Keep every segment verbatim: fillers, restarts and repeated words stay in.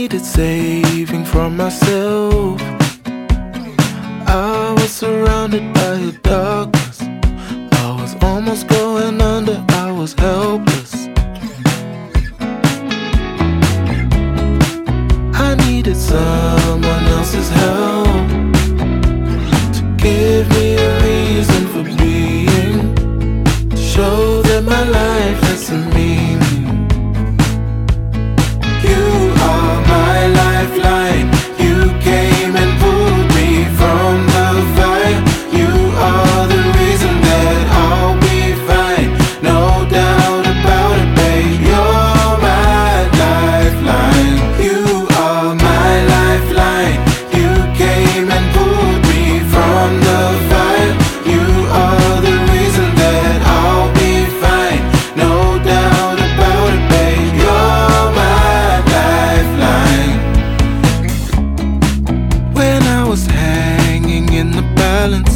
needed saving from myself. I was surrounded by a darkness. I was almost going under, I was helpless. I needed someone else's help to give me a reason for being, to show that my life has some meaning. You are my lifeline. You came and pulled me from the fire. You are the reason that I'll be fine. No doubt about it, babe. You're my lifeline. You are my lifeline. You came and pulled me from the fire. You are the reason that I'll be fine. No doubt about it, babe. You're my lifeline. When I was hanging in the balance,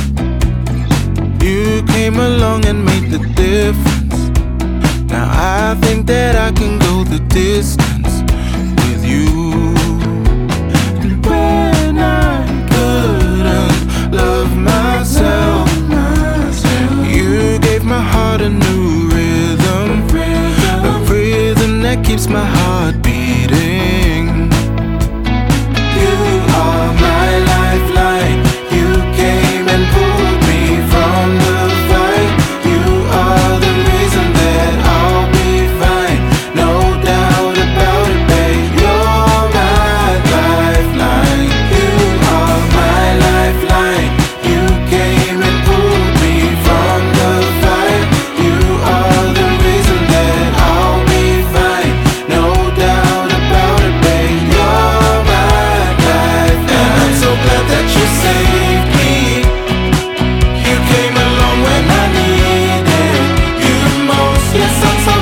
you came along and made the difference. Now I think that I can go the distance with you. And when I couldn't love myself, you gave my heart a new rhythm, a rhythm that keeps my heart beating. You are my lifeline. You came and pulled me from the fire. You are the reason that I'll be fine. No doubt about it, babe. You're my lifeline. You are my lifeline. You came and pulled me from the fire. You are the reason that I'll be fine. No doubt about it, babe. You're my lifeline. And I'm so glad that you saved me. You came along when I needed you most. Yes, I'm so